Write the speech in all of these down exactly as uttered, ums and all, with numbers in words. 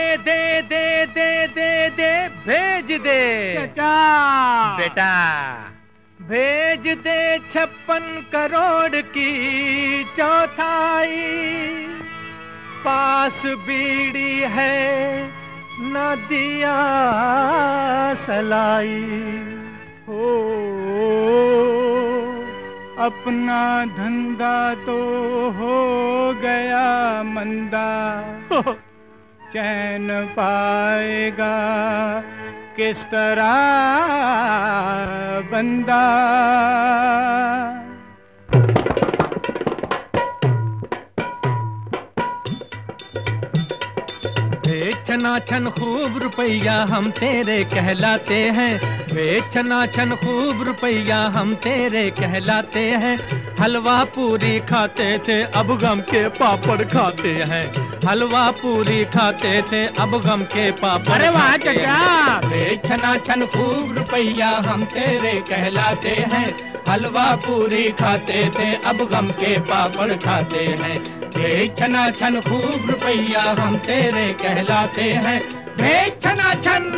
दे दे दे दे दे भेज दे चाचा। बेटा भेज दे छप्पन करोड़ की चौथाई, पास बीड़ी है न दिया सलाई। हो अपना धंधा तो हो गया मंदा, चैन पाएगा किस तरह बंदा। बेचना छन खूब रुपया हम तेरे कहलाते हैं, बेचना छन खूब रुपया हम तेरे कहलाते हैं। हलवा पूरी खाते थे अब गम के पापड़ खाते हैं, हलवा पूरी खाते थे अब गम के पापड़। अरे वाह चाचा। बेचना छन खूब रुपया हम तेरे कहलाते हैं, हलवा पूरी खाते थे अब गम के पापड़ खाते हैं। बेचना छन खूब रुपया हम तेरे कहलाते हैं, बेचना छन।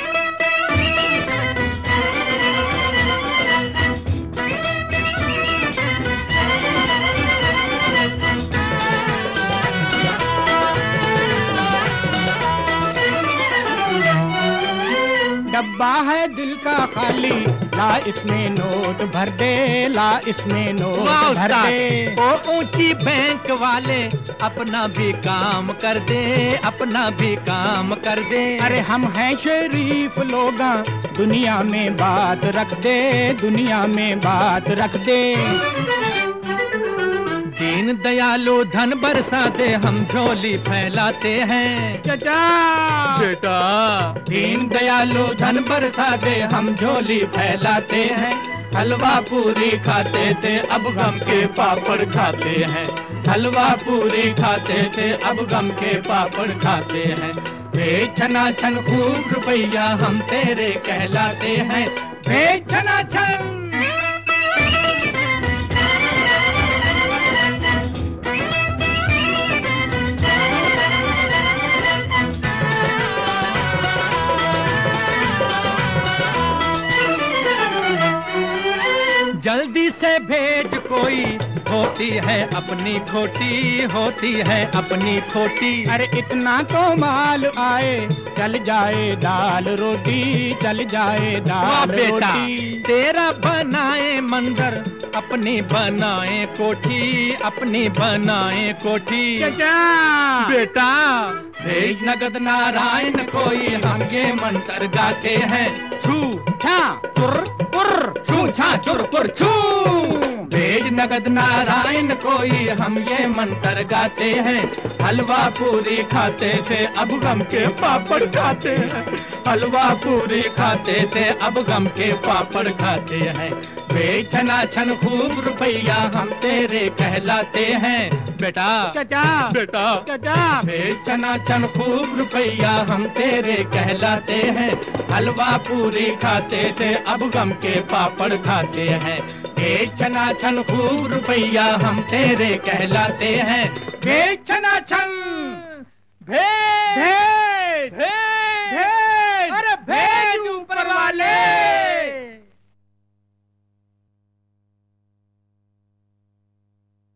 डब्बा है दिल का खाली, ला इसमें नोट भर दे, ला इसमें नोट भर दे। ओ ऊंची बैंक वाले अपना भी काम कर दे, अपना भी काम कर दे। अरे हम हैं शरीफ लोग, दुनिया में बात रख दे, दुनिया में बात रख दे। दीन दयालु धन बरसा दे हम झोली फैलाते हैं चाचा। बेटा दीन दयालु धन बरसा दे हम झोली फैलाते हैं। हलवा पूरी खाते थे अब गम के पापड़ खाते हैं, हलवा पूरी खाते थे अब गम के पापड़ खाते हैं। बेचना छन खूब रुपया हम तेरे कहलाते हैं, बेचना छन। जल्दी से भेज कोई, होती है अपनी खोटी, होती है अपनी खोटी। अरे इतना तो माल आए, चल जाए दाल रोटी, चल जाए दाल बेटा रोटी। तेरा बनाए मंदिर अपनी बनाए कोठी, अपनी बनाए कोठी। चाचा बेटा भेज नगद नारायण कोई, हम ये मंत्र गाते हैं। छू छा चुर पुर, छू छा चुर पुर छू। भेज नगद नारायण कोई, हम ये मंत्र गाते हैं। हलवा पूरी खाते थे अब गम के पापड़ खाते हैं, हलवा पूरी खाते थे अब गम के पापड़ खाते हैं। बेचना छन खूब रुपया हम तेरे कहलाते हैं। बेटा चाचा बेटा चाचा। बेचना छन खूब रुपया हम तेरे कहलाते हैं। हलवा पूरी खाते थे अब गम के पापड़ खाते हैं। बेचना छन खूब रुपया हम तेरे कहलाते हैं, बेचना छन। भेज भेज